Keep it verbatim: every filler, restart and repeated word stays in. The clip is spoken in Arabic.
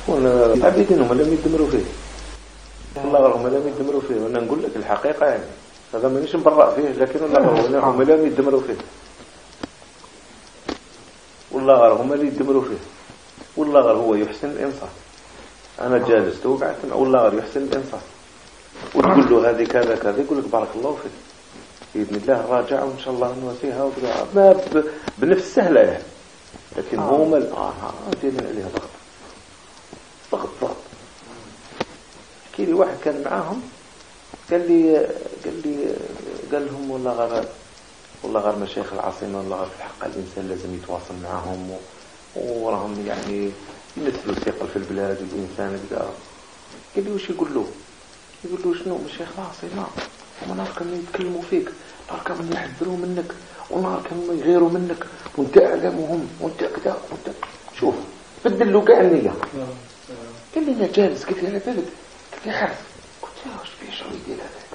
وانا عبيدين هم لم يدمروا فيه والله غير هم لم يدمروا فيه. وانا نقول لك الحقيقة يعني هذا مانيش نبرأ فيه، لكن والله هم لم يدمروا فيه والله غير هم اللي يدمروا فيه. والله غير هو يحسن الإنصاف. أنا جالست وقعدت والله غير يحسن الإنصاف، وتقول له هذه كذا كذا يقول لك بارك الله فيك بإذن الله راجع وإن شاء الله نواسيها ما ب... بنفس سهلة يعني. لكن هو مال آه جايين عليها ضغط ضغط ضغط. احكي لي واحد كان معاهم قال لي قال لي قال لهم والله غير والله غير مشايخ العاصمة والله غير في الحق الإنسان لازم يتواصل معهم وراهم يعني يمثلوا ثقل في البلاد والإنسان كذا. قال لي وش يقول له؟ يقول له شنو مشايخ العاصمة هم نهار كانوا يتكلموا فيك، نهار كانوا يحذروا منك، ونهار كانوا يغيروا منك وانت أعلمهم وانت كذا وانت شوف بدل له كاع النية. قال لي أنا جالس قلت له أنا بلد قلت لي حرف قلت له وش في شو يدير هذا